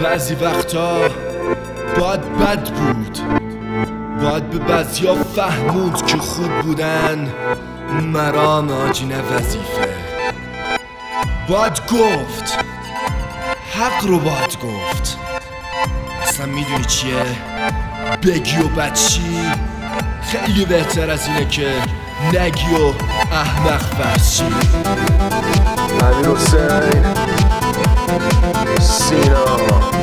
بعضی وقتا باید بد بود، باید به بعضیا فهموند که خوب بودن مرام آجینه وظیفه. باید گفت، حق رو باید گفت. اصلا میدونی چیه؟ بگی و بچی خیلی بهتر از اینه که نگی و احمق فرشی. امیر حسین سینا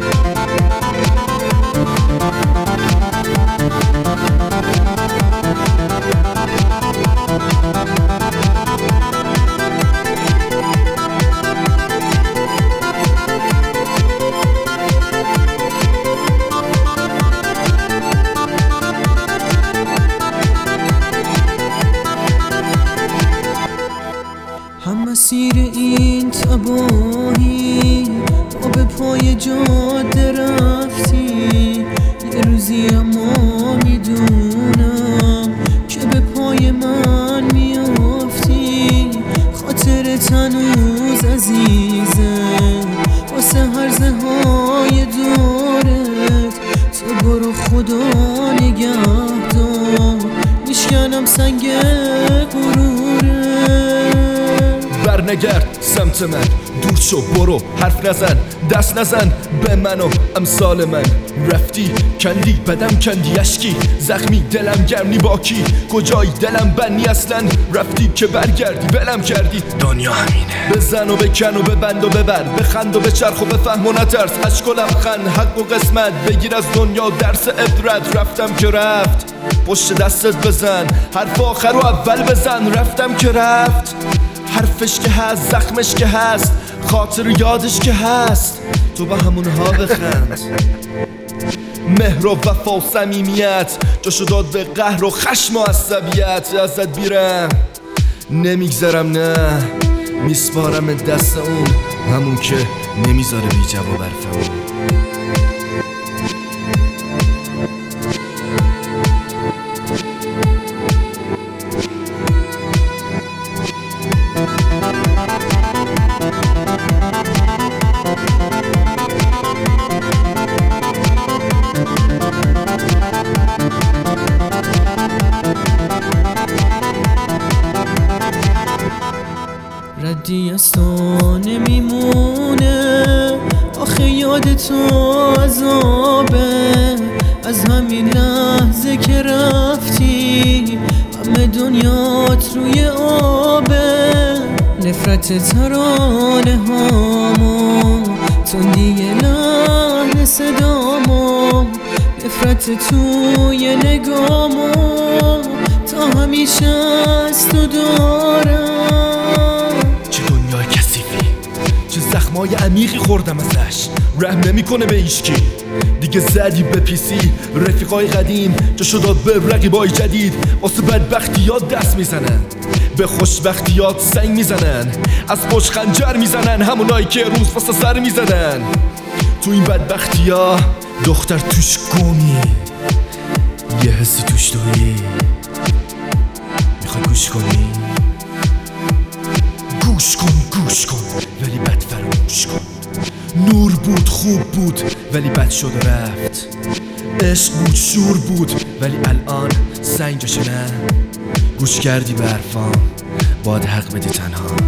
هم مسیر این تباهی با به پای جاده رفتی، یه روزی اما میدونم که به پای من میافتی. خاطرت هنوز عزیزه واسه هرزه های دورت، تو برو خدا نگهدار، میشکنم سنگ غروره. برنگرد سمت من، دور شو، برو، حرف نزن، دست نزن به من و امثال من. رفتی کندی بدم کندی اشکی، زخمی دلم گرمی باکی، کجایی دلم بنی اصلا. رفتی که برگردی ولم کردی، دنیا همینه. بزن و بکن و ببند و ببر، بخند و بچرخ و بفهم و نترس. عشق و لبخند حق و قسمت بگیر از دنیا درس عبرت. رفتم که رفت پشت دستت بزن، حرف آخر و اول بزن. رفتم که رفت، حرفش که هست، زخمش که هست، خاطر یادش که هست. تو به همونها بخند. مهر و وفا و صمیمیت جاشو داد به قهر و خشم و عصبیت. ازت بیرم نمیگذرم، نه میسپارم دست اون، همون که نمیذاره بی جواب برفمون. ردی از تو نمیمونه، آخه یاد تو عذابه. از همین لحظه که رفتی همه دنیات روی آبه. نفرت ترانه هامو، تندی لحن صدامو، نفرت توی نگامو، تا همیشه از تو دارم. زخمای عمیقی خوردم ازش، رحم نمیکنه به هیچکی. دیگه زدی به پیسی رفیقای قدیم، جاشو داد به رقیبای جدید. واسه بدبختیات دست میزنن، به خوشبختیات سنگ میزنن، از پشت خنجر میزنن، همونایی که روز واسه سر میزدن. تو این بدبختیا دختر توش گمی، یه حسی توش داری، میخوای گوش کنی؟ گوش کن گوش کن ولی بد فراموش کن. نور بود خوب بود ولی بد شد و رفت. عشق بود شور بود ولی الان سنگ جاشه نه. گوش کردی به حرفام، باید حق بدی تنها.